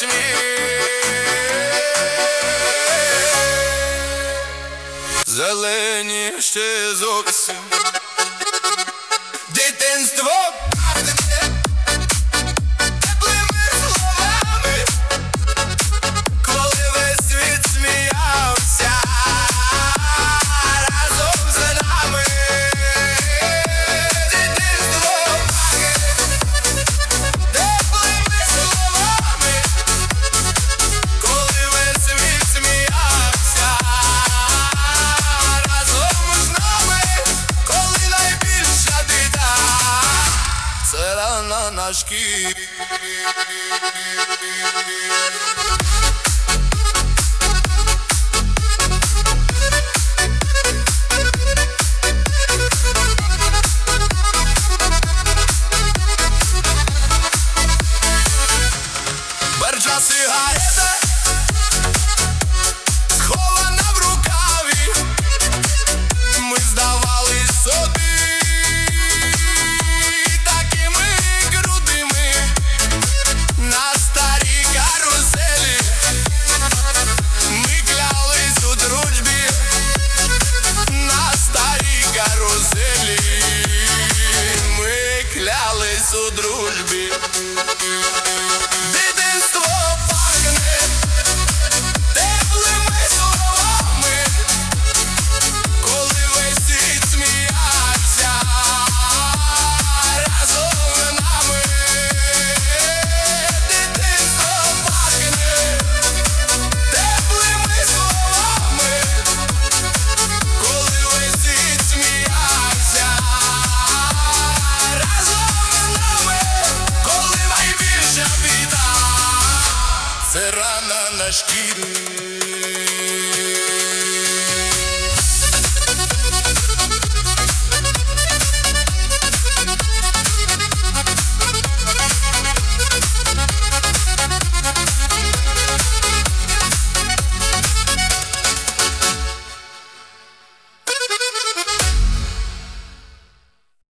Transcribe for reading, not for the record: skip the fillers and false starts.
Зелені ще зовсім дитинство пахне теплими словами, коли весь світ сміявся разом з нами. Дитинство пахне теплими словами, коли весь світ сміявся разом з нами, коли найбільша біда — це рана на шкірі. Перша сигарета схована в рукаві, ми здавались собі такими крутими на старій каруселі. Ми клялись у дружбі на старій каруселі. Ми клялись у дружбі. Дитинство пахне теплими словами, коли весь світ сміявся разом з нами. Дитинство пахне теплими словами, коли весь світ сміявся разом з нами, коли найбільша біда — це рана на шкірі.